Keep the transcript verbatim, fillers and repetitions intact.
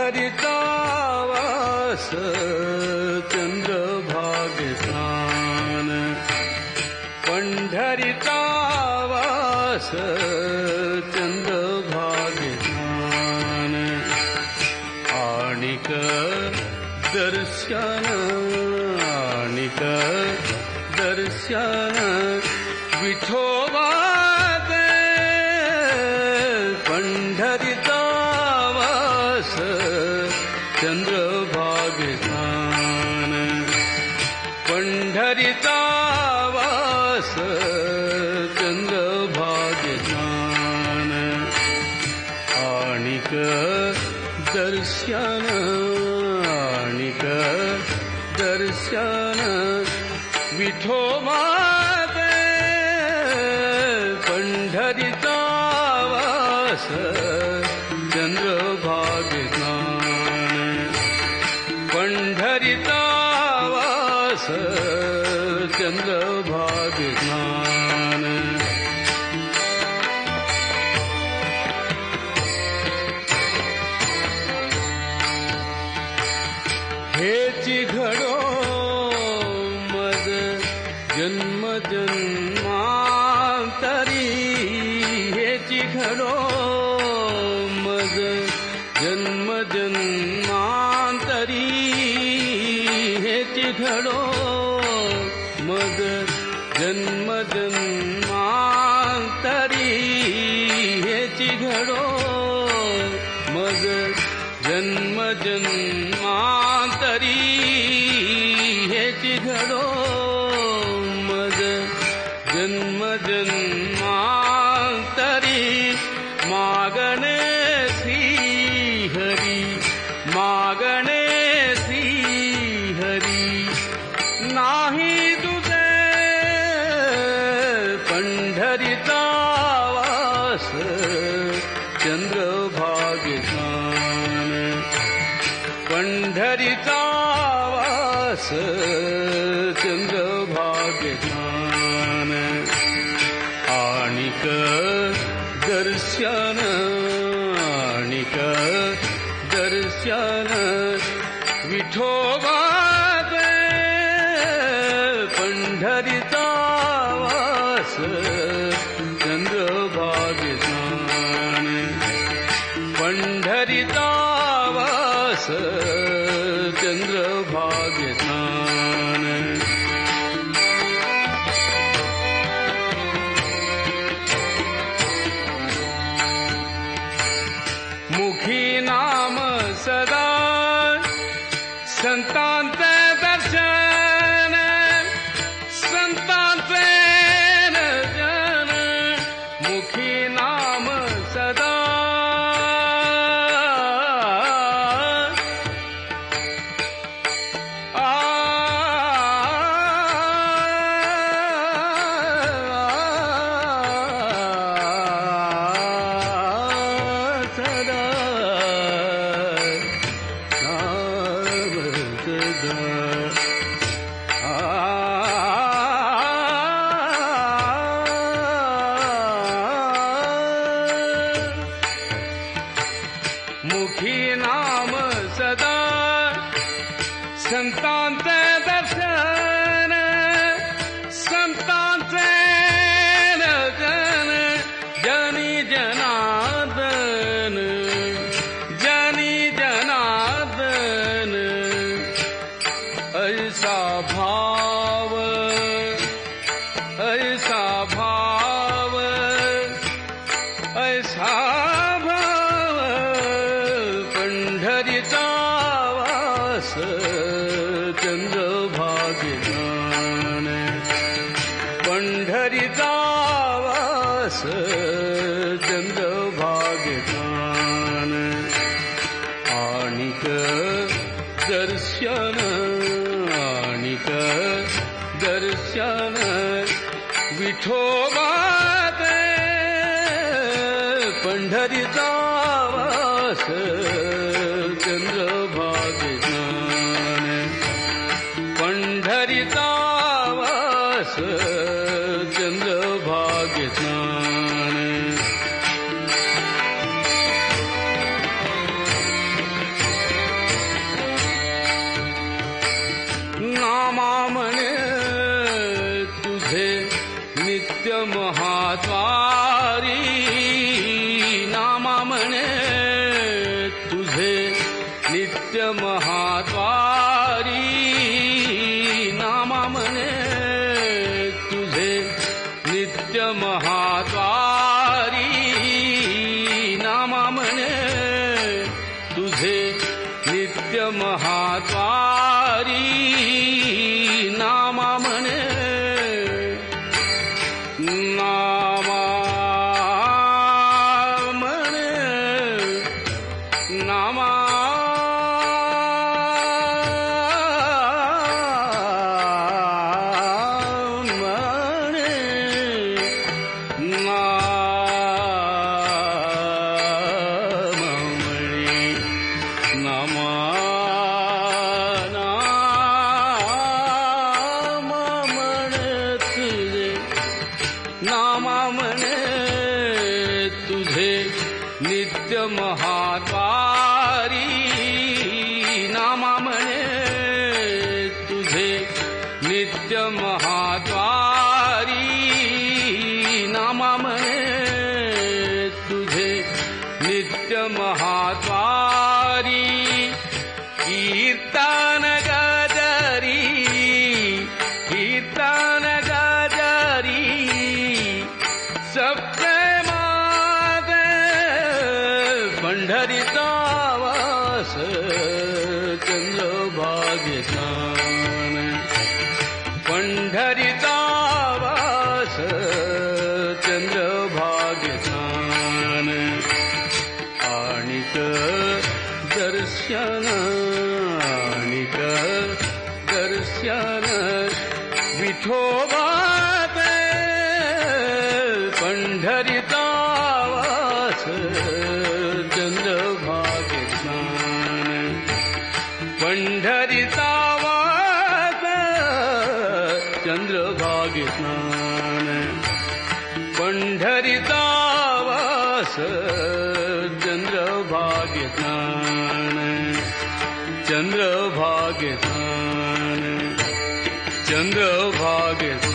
पंढरीचा वास चंद्रभागे स्नान, पंढरीचा वास चंद्रभागे स्नान, आणिक दर्शन आणिक दर्शन विठोबाचे, पंढरीचा वास चंद्रभागे स्नान, पंढरीचा वास चंद्रभागे स्नान, आणिक दर्शन आणिक दर्शन विठोबाचे, पंढरीचा वास चंद्रभागे स्नान, पंढरीचा वास चंद्रभागे स्नान. हेची घडो मज जन्म जन्मांतरी, हेची घडो मज जन्म जन्मांतरी, हेची घडो मज जन्म जन्मांतरी, हेची घडो मज जन्म जन्मांतरी, हेची घडो मज जन्म जन्मांतरी, मागणे श्री हरी मागणे श्री हरी नाही तुझे, पंढरीचा वास चंद्रभागे स्नान, पंढरीचा वास चंद्रभागे स्नान, आणिक दर्शन आणिक दर्शन विठोबाचे, पंढरीचा वास चंद्रभागे स्नान, पंढरीचा वास चंद्रभागे स्नान. मुखी नाम सदा संतांचे दर्शन, संतांचे दर्शन, मुखी नाम सदा मुखी नाम सदा संतांचे दर्शन, संतांचे दर्शन, जनी जनार्दन जनी जनार्दन, ऐसा भाव ऐसा भाव ऐसा भाव, पंढरीचा वास चंद्रभागे स्नान, पंढरीचा वास चंद्रभागे स्नान, आणिक दर्शन आणिक दर्शन विठोबाचे, पंढरीचा वास चंद्रभागे स्नान, पंढरीचा वास चंद्रभागे स्नान. नित्य महाद्वारी नामा म्हणे तुझे नित्य महाद्वारी नामा म्हणे तुझे नित्य महाद्वारी नामा म्हणे तुझे नित्य महाद्वारी नामा म्हणे नामा म्हणे नामा म्हणे नामा म्हणे नामा नामा म्हणे तुझे नित्य महाद्वारी नामा म्हणे तुझे नित्य महाद्वारी नामा म्हणे तुझे नित्य महाद्वारी कीर्तन गजरी कीर्तन गजरी सप्रेमादे पंढरीचा वास चंद्रभागे स्नान पंढरीचा वास चंद्रभागे स्नान आणिक दर्शन आणिक दर्शन विठोबा पंढरीचा वास चंद्रभागे स्नान पंढरीचा वास चंद्रभागे स्नान पंढरीचा वास चंद्रभागे स्नान चंद्रभागे स्नान चंद्रभागे